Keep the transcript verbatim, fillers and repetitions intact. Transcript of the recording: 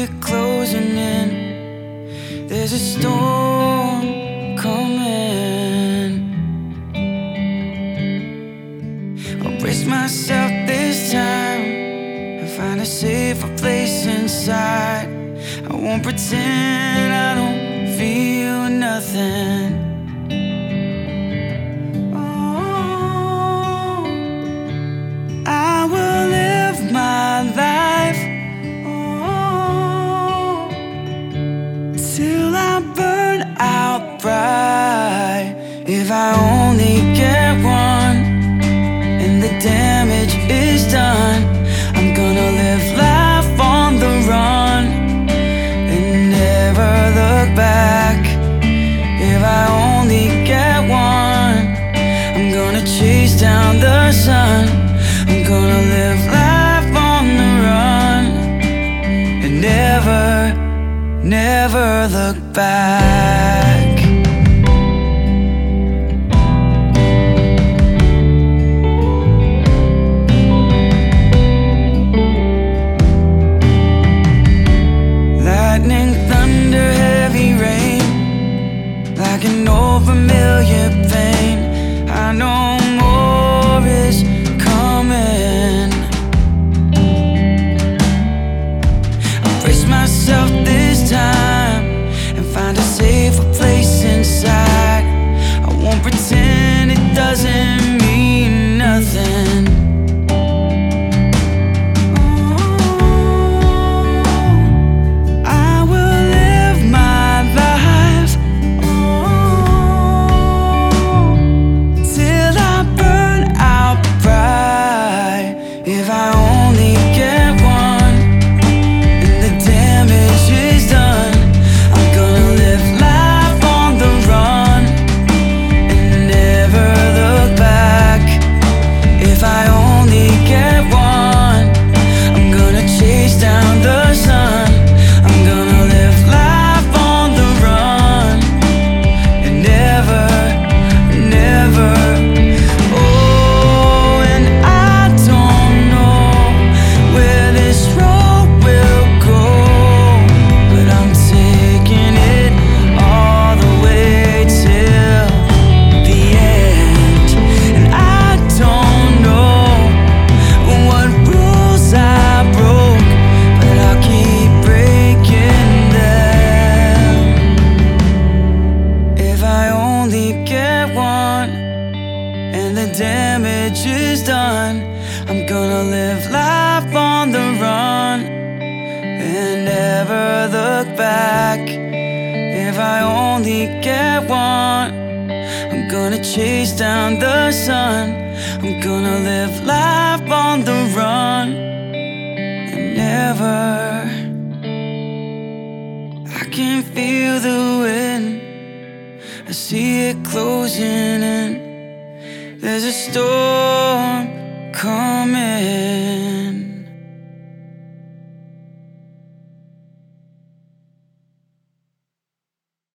it closing in. There's a storm coming. I'll brace myself this time and find a safer place inside. I won't pretend I don't feel nothing. Oh, I will live my life, oh, till I burn out bright. If I only get one and the damage is done, I'm gonna live life on the run and never look back. If I only get one, I'm gonna chase down the sun. I'm gonna live life on the run and never, never look back. Lightning, thunder, heavy rain, like an old familiar pain. I know more is coming. I'll brace myself this time and find a safer place inside. I won't pretend it doesn't mean nothing. If I only get one and the damage is done, I'm gonna live life on the run and never look back. If I only get one, I'm gonna chase down the sun. I'm gonna live life on the run and never, never. Damage is done, I'm gonna live life on the run and never look back. If I only get one, I'm gonna chase down the sun. I'm gonna live life on the run and never. I can feel the wind, I see it closing in. There's a storm coming.